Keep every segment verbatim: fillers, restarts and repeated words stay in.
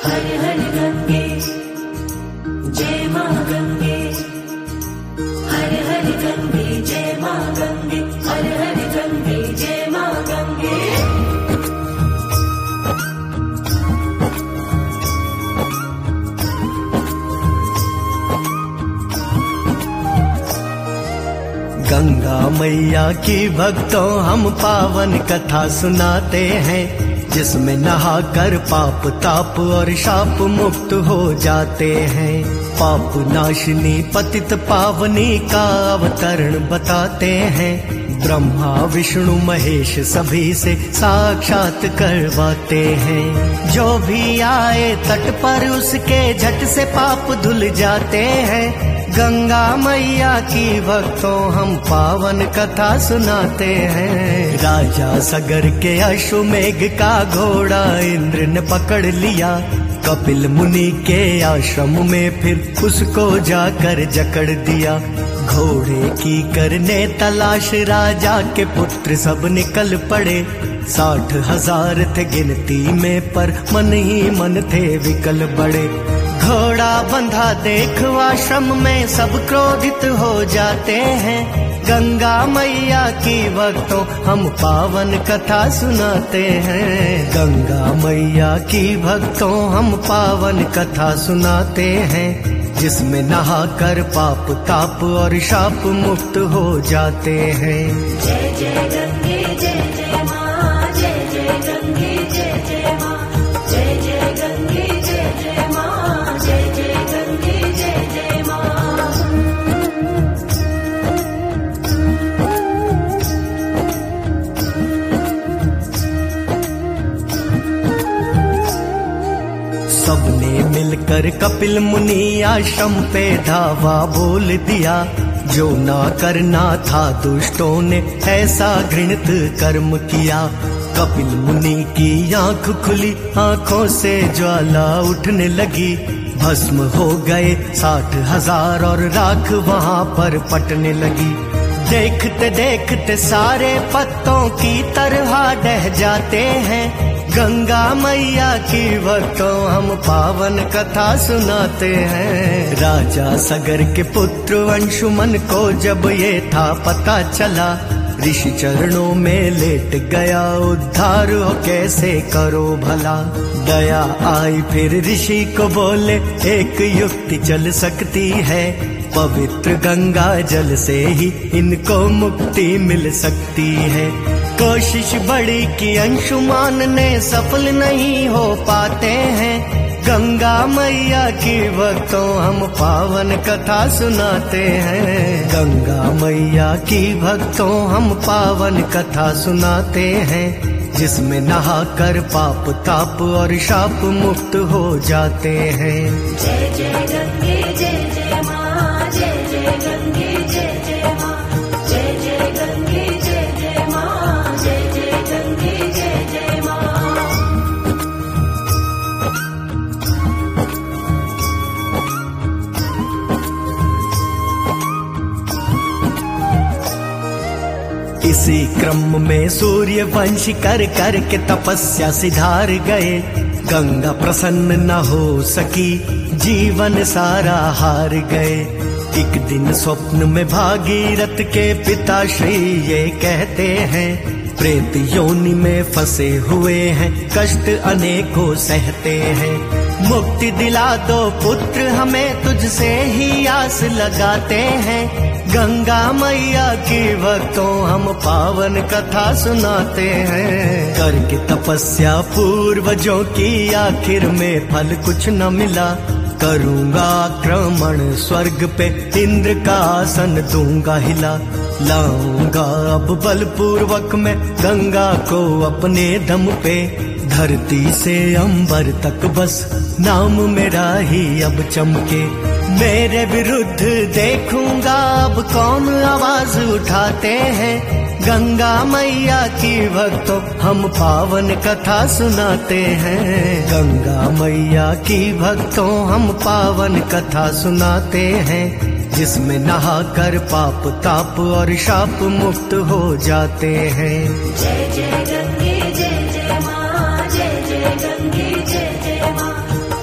हर हर गंगे जय मां गंगे, हर हर गंगे जय मां गंगे, हर हर गंगे जय मां गंगे। गंगा मैया की भक्तों हम पावन कथा सुनाते हैं, जिसमें नहाकर पाप ताप और शाप मुक्त हो जाते हैं। पाप नाशिनी पतित पावनी का अवतरण बताते हैं, ब्रह्मा विष्णु महेश सभी से साक्षात करवाते हैं। जो भी आए तट पर उसके झट से पाप धुल जाते हैं। गंगा मैया की भक्तों हम पावन कथा सुनाते हैं। राजा सगर के अश्वमेघ का घोड़ा इंद्र ने पकड़ लिया, कपिल मुनि के आश्रम में फिर उसको जाकर जकड़ दिया। घोड़े की करने तलाश राजा के पुत्र सब निकल पड़े, साठ हजार थे गिनती में पर मन ही मन थे विकल बड़े। घोड़ा बंधा देख आश्रम में सब क्रोधित हो जाते हैं। गंगा मैया की भक्तों हम पावन कथा सुनाते हैं। गंगा मैया की भक्तों हम पावन कथा सुनाते हैं, जिसमें नहाकर पाप ताप और शाप मुक्त हो जाते हैं। जय जय गंगे जय जय मां, जय जय गंगे जय जय मां, जय जय गंगे जय जय मां, जय जय गंगे जय जय मां। सबने मिलकर कपिल मुनि आश्रम पे धावा बोल दिया, जो ना करना था दुष्टों ने ऐसा घृणित कर्म किया। कपिल मुनि की आंख खुली, आंखों से ज्वाला उठने लगी, भस्म हो गए साठ हजार और राख वहां पर पटने लगी। देखते देखते सारे पत्तों की तरह ढह जाते हैं। गंगा मैया की भक्तों हम पावन कथा सुनाते हैं। राजा सगर के पुत्र अंशुमन को जब ये था पता चला, ऋषि चरणों में लेट गया, उद्धार हो कैसे करो भला। दया आई फिर ऋषि को बोले, एक युक्ति चल सकती है, पवित्र गंगा जल से ही इनको मुक्ति मिल सकती है। कोशिश बड़ी की अंशुमान ने, सफल नहीं हो पाते हैं। गंगा मैया की भक्तों हम पावन कथा सुनाते हैं। गंगा मैया की भक्तों हम पावन कथा सुनाते हैं, जिसमें नहाकर पाप ताप और शाप मुक्त हो जाते हैं। जय जय गंगे जय जय मां, जय जय गंगे जय जय मां, जय जय गंगे जय जय मां, जय जय गंगे जय जय मां। इसी क्रम में सूर्य वंश कर कर के तपस्या सिधार गए। गंगा प्रसन्न न हो सकी, जीवन सारा हार गए। एक दिन स्वप्न में भागीरथ के पिता श्री ये कहते हैं, प्रेत योनि में फंसे हुए हैं, कष्ट अनेकों सहते हैं। मुक्ति दिला दो पुत्र हमें, तुझसे ही आस लगाते हैं। गंगा मैया की भक्तों हम पावन कथा सुनाते हैं। करके तपस्या पूर्वजों की आखिर में फल कुछ न मिला, करूंगा आक्रमण स्वर्ग पे, इंद्र का आसन दूंगा हिला। लाऊंगा अब बलपूर्वक मैं गंगा को अपने दम पे, धरती से अंबर तक बस नाम मेरा ही अब चमके। मेरे विरुद्ध देखूंगा अब कौन आवाज उठाते हैं। गंगा मैया की भक्तों हम पावन कथा सुनाते हैं। गंगा मैया की भक्तों हम पावन कथा सुनाते हैं, जिसमें नहाकर पाप ताप और शाप मुक्त हो जाते हैं। जय जय गंगे जय जय मां, जय जय गंगे जय जय मां,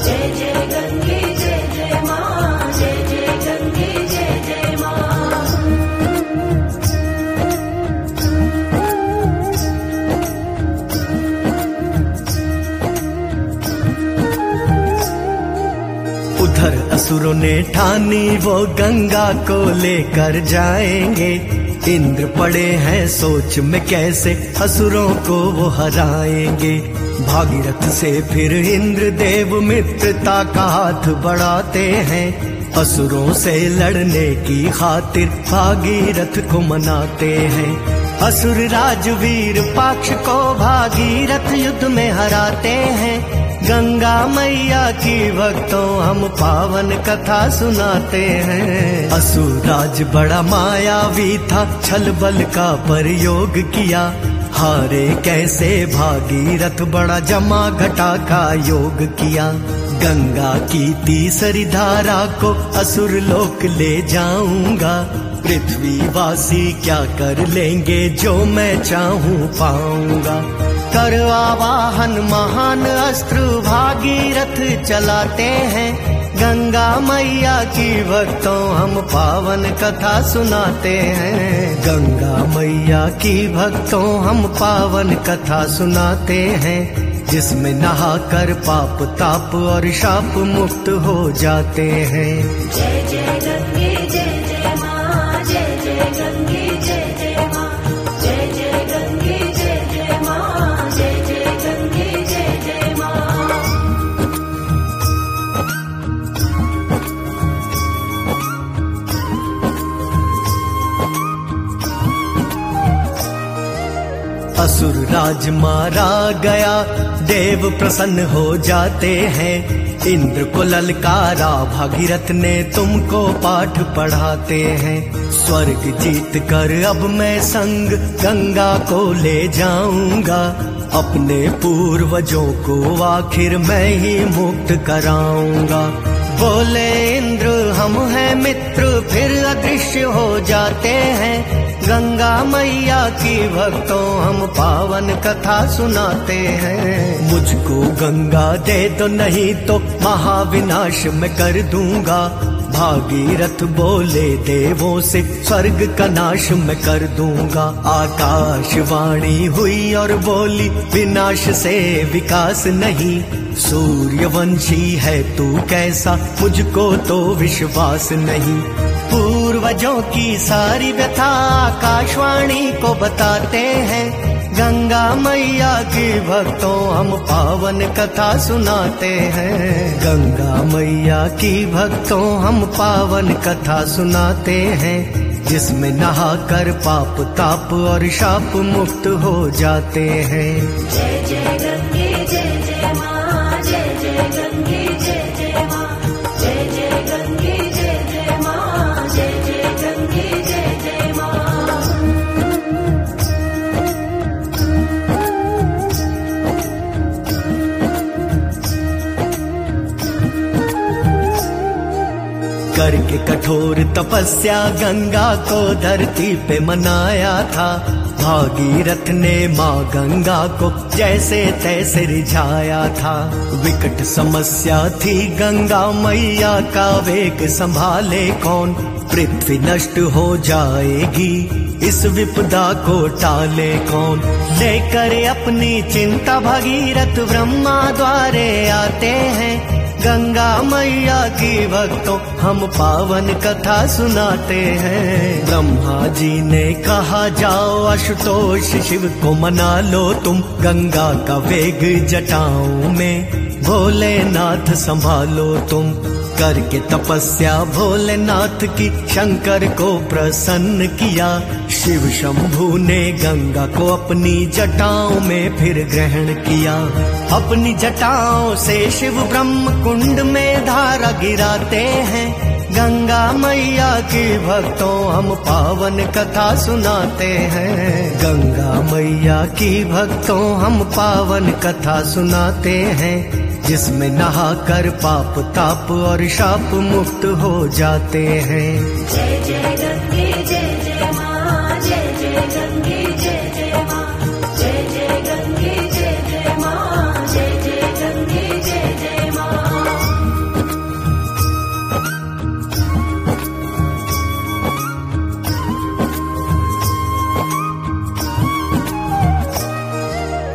उधर असुरों ने ठानी वो गंगा को लेकर जाएंगे। इंद्र पड़े हैं सोच में कैसे असुरों को वो हराएंगे। भागीरथ से फिर इंद्र देव मित्रता का हाथ बढ़ाते हैं। असुरों से लड़ने की खातिर भागीरथ को मनाते हैं। असुर राजवीर पाक्ष को भागीरथ युद्ध में हराते हैं। गंगा मैया की भक्तों हम पावन कथा सुनाते हैं। असुर राज बड़ा मायावी था, छल बल का प्रयोग किया। हारे कैसे भागीरथ बड़ा जमा घटा का योग किया। गंगा की तीसरी धारा को असुर लोक ले जाऊंगा। पृथ्वीवासी क्या कर लेंगे जो मैं चाहूं पाऊंगा। करवा वाहन महान अस्त्र भागीरथ चलाते हैं। गंगा मैया की भक्तों हम पावन कथा सुनाते हैं। गंगा मैया की भक्तों हम पावन कथा सुनाते हैं। जिसमें नहाकर पाप ताप और शाप मुक्त हो जाते हैं। जय जय गंगे जय जय माँ, जय जय गंगे जय जय माँ, जय जय गंगे जय जय माँ, जय जय गंगे जय जय माँ। असुर राज मारा गया, देव प्रसन्न हो जाते हैं। इंद्र को ललकारा भागीरथ ने तुमको पाठ पढ़ाते हैं। स्वर्ग जीत कर अब मैं संग गंगा को ले जाऊंगा। अपने पूर्वजों को आखिर मैं ही मुक्त कराऊंगा। बोले इंद्र हम हैं मित्र, फिर अदृश्य हो जाते हैं। गंगा मैया की भक्तों हम पावन कथा सुनाते हैं। मुझको गंगा दे दो नहीं तो महाविनाश मैं कर दूंगा। भागीरथ बोले देवों से स्वर्ग का नाश मैं कर दूंगा। आकाशवाणी हुई और बोली विनाश से विकास नहीं। सूर्यवंशी है तू कैसा, मुझको तो विश्वास नहीं। पूर्वजों की सारी व्यथा आकाशवाणी को बताते हैं। गंगा मैया की भक्तों हम पावन कथा सुनाते हैं। गंगा मैया की भक्तों हम पावन कथा सुनाते हैं। जिसमें नहाकर पाप ताप और शाप मुक्त हो जाते हैं। जय जय गंगे जय जय माँ, जय जय गंगे जय जय माँ, जय जय गंगे जय जय माँ, जय जय गंगे जय जय माँ। करके कठोर तपस्या गंगा को धरती पे मनाया था। भागीरथ ने माँ गंगा को जैसे तैसे रिझाया था। विकट समस्या थी गंगा मैया का वेग संभाले कौन। पृथ्वी नष्ट हो जाएगी इस विपदा को टाले कौन। लेकर अपनी चिंता भागीरथ ब्रह्मा द्वारे आते हैं। गंगा मैया की भक्तों हम पावन कथा सुनाते हैं। ब्रह्मा जी ने कहा जाओ आशुतोष शिव को मना लो तुम। गंगा का वेग जटाओं में भोलेनाथ संभालो तुम। करके तपस्या भोलेनाथ की शंकर को प्रसन्न किया। शिव शंभु ने गंगा को अपनी जटाओं में फिर ग्रहण किया। अपनी जटाओं से शिव ब्रह्म कुंड में धारा गिराते हैं। गंगा मैया की भक्तों हम पावन कथा सुनाते हैं। गंगा मैया की भक्तों हम पावन कथा सुनाते हैं। जिसमें नहाकर पाप ताप और शाप मुक्त हो जाते हैं। जय जय गंगे जय जय माँ, जय जय गंगे जय जय माँ, जय जय गंगे जय जय माँ, जय जय गंगे जय जय माँ।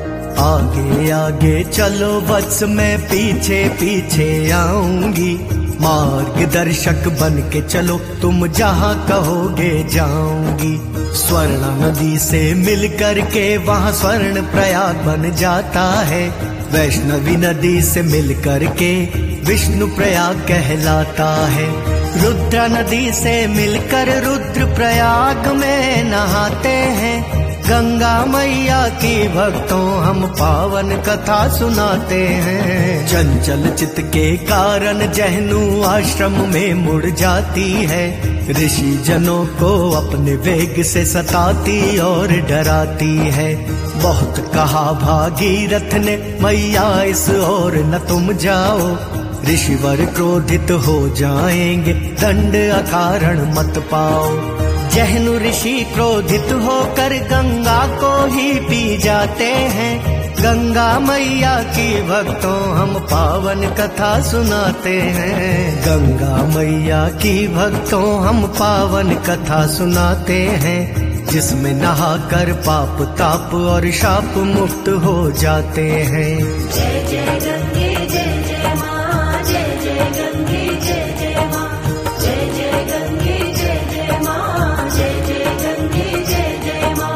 आगे आगे चलो वत्स मैं पीछे पीछे आऊंगी। मार्गदर्शक बन के चलो, तुम जहाँ कहोगे जाऊंगी। स्वर्ण नदी से मिल कर के वहाँ स्वर्ण प्रयाग बन जाता है। वैष्णवी नदी से मिल कर के विष्णु प्रयाग कहलाता है। रुद्र नदी से मिलकर रुद्र प्रयाग में नहाते हैं। गंगा मैया की भक्तों हम पावन कथा सुनाते हैं। चंचल चित्त के कारण जहनु आश्रम में मुड़ जाती है। ऋषि जनों को अपने वेग से सताती और डराती है। बहुत कहा भागीरथ ने, मैया इस ओर न तुम जाओ, ऋषिवर क्रोधित हो जाएंगे, दंड अकारण मत पाओ। जहनु ऋषि क्रोधित होकर गंगा को ही पी जाते हैं। गंगा मैया की भक्तों हम पावन कथा सुनाते हैं। गंगा मैया की भक्तों हम पावन कथा सुनाते हैं, जिसमें नहाकर पाप ताप और शाप मुक्त हो जाते हैं। जय जय गंगे जय जय माँ, जय जय गंगे जय जय माँ, जय जय गंगे जय जय माँ, जय जय गंगे जय जय माँ।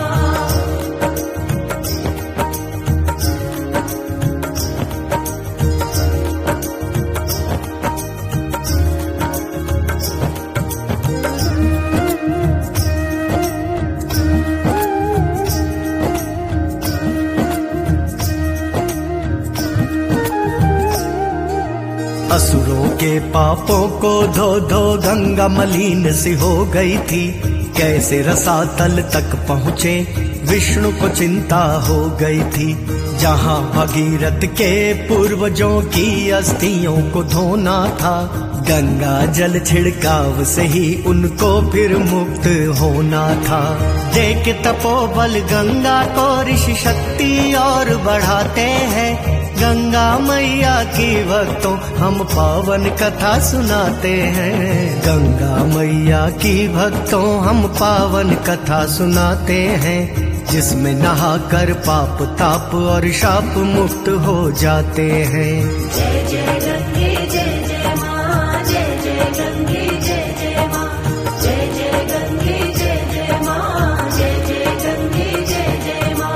असुरों के पापों को धो धो गंगा मलिन सी हो गई थी। कैसे रसातल तक पहुँचे विष्णु को चिंता हो गई थी। जहाँ भगीरथ के पूर्वजों की अस्थियों को धोना था, गंगा जल छिड़काव से ही उनको फिर मुक्त होना था। देख तपोबल गंगा को ऋषि शक्ति और बढ़ाते हैं। गंगा मैया की भक्तों हम पावन कथा सुनाते हैं। गंगा मैया की भक्तों हम पावन कथा सुनाते हैं, जिसमें नहाकर पाप ताप और शाप मुक्त हो जाते हैं। जय जय गंगे जय जय माँ, जय जय गंगे जय जय माँ, जय जय गंगे जय जय माँ, जय जय गंगे जय जय माँ।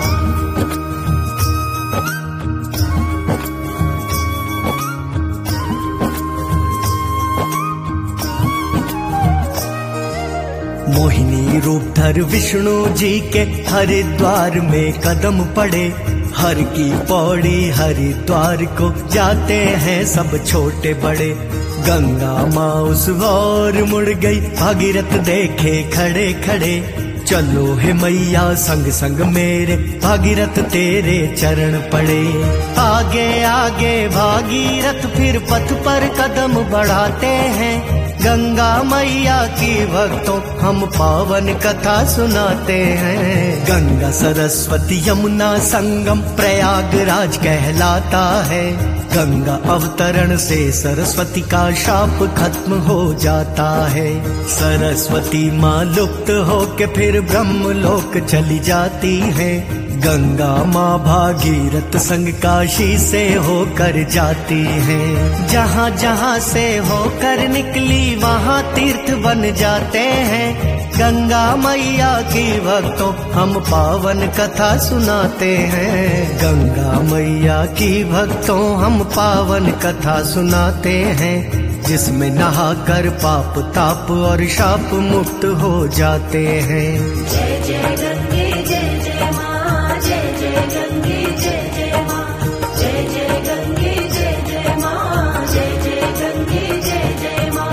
मोहिनी रूप धर विष्णु जी के हरिद्वार में कदम पड़े। हर की पौड़ी हरिद्वार को जाते हैं सब छोटे बड़े। गंगा माँ उस ओर मुड़ गई, भागीरथ देखे खड़े खड़े। चलो हे मैया संग संग मेरे, भागीरथ तेरे चरण पड़े। आगे आगे भागीरथ फिर पथ पर कदम बढ़ाते हैं। गंगा मैया की भक्तों हम पावन कथा सुनाते हैं। गंगा सरस्वती यमुना संगम प्रयागराज कहलाता है। गंगा अवतरण से सरस्वती का शाप खत्म हो जाता है। सरस्वती माँ लुप्त होके फिर ब्रह्म लोक चली जाती है। गंगा माँ भागीरथ संग काशी से होकर जाती है। जहाँ जहाँ से होकर निकली वहाँ तीर्थ बन जाते हैं। गंगा मैया की भक्तों हम पावन कथा सुनाते हैं। गंगा मैया की भक्तों हम पावन कथा सुनाते हैं, जिसमें नहाकर पाप ताप और शाप मुक्त हो जाते हैं। जय जय गंगे जय जय माँ, जय जय गंगे जय जय माँ, जय जय गंगे जय जय माँ, जय जय गंगे जय जय माँ।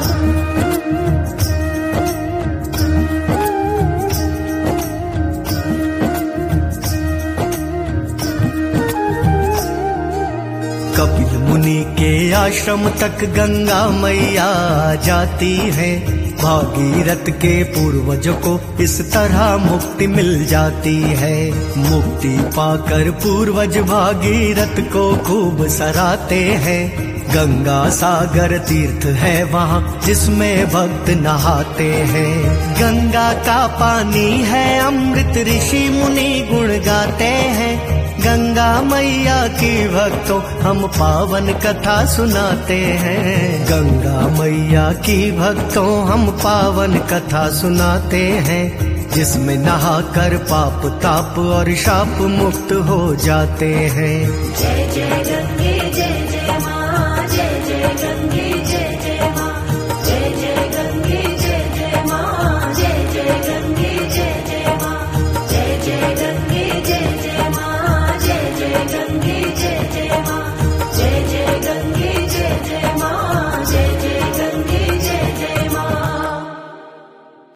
कपिल मुनि के आश्रम तक गंगा मैया जाती है। भागीरथ के पूर्वजों को इस तरह मुक्ति मिल जाती है। मुक्ति पाकर पूर्वज भागीरथ को खूब सराहते हैं। गंगा सागर तीर्थ है वहाँ जिसमें भक्त नहाते हैं। गंगा का पानी है अमृत, ऋषि मुनि गुण गाते हैं। गंगा मैया की भक्तों हम पावन कथा सुनाते हैं। गंगा मैया की भक्तों हम पावन कथा सुनाते हैं, जिसमें नहाकर पाप ताप और शाप मुक्त हो जाते हैं। जय जय गंगे जय जय माँ।